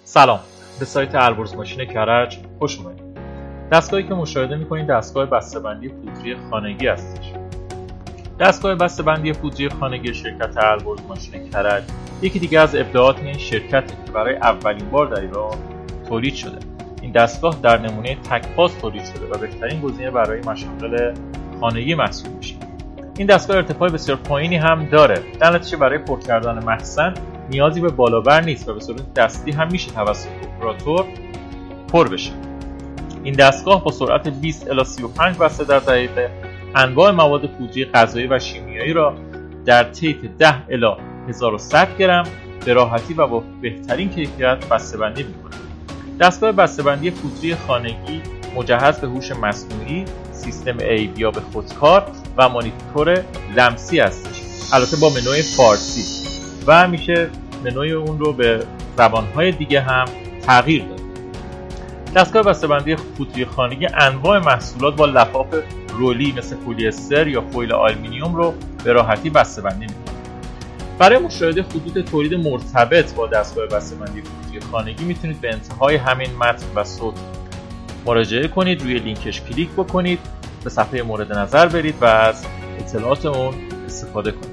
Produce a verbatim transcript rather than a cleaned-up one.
سلام، به سایت البرز ماشین کرج خوش اومدید. دستگاهی که مشاهده می‌کنید دستگاه بسته‌بندی پودری خانگی هستش. دستگاه بسته‌بندی پودری خانگی شرکت البرز ماشین کرج یکی دیگه از ابداعات این شرکته که برای اولین بار در ایران تولید شده. این دستگاه در نمونه تک فاز تولید شده و بهترین گزینه برای مشاغل خانگی محسوب میشه. این دستگاه ارتفاع بسیار پایینی هم داره. در نتیجه برای پر کردن مخزن نیازی به بالابر نیست و به صورت دستی هم میشه توسط اپراتور پر بشه. این دستگاه با سرعت بیست الی سی و پنج بسته در دقیقه انواع مواد پودری غذایی و شیمیایی را در طیف ده الی هزار و صد گرم به راحتی و با بهترین کیفیت بسته‌بندی می‌کنه. دستگاه بسته‌بندی پودری خانگی مجهز به هوش مصنوعی، سیستم ای بی به خودکار و مانیتور لمسی است. البته با منوی فارسی و همیشه منوی اون رو به زبان‌های دیگه هم تغییر داده. دستگاه بسته‌بندی پودری خانگی انواع محصولات با لفاف رولی مثل پلی استر یا فویل آلومینیوم رو به راحتی بسته‌بندی می‌کنه. برای مشاهده خطوط تولید مرتبط با دستگاه بسته‌بندی پودری خانگی میتونید به انتهای همین متن و صوت مراجعه کنید، روی لینکش کلیک بکنید، به صفحه مورد نظر برید و از اطلاعات اون استفاده کنید.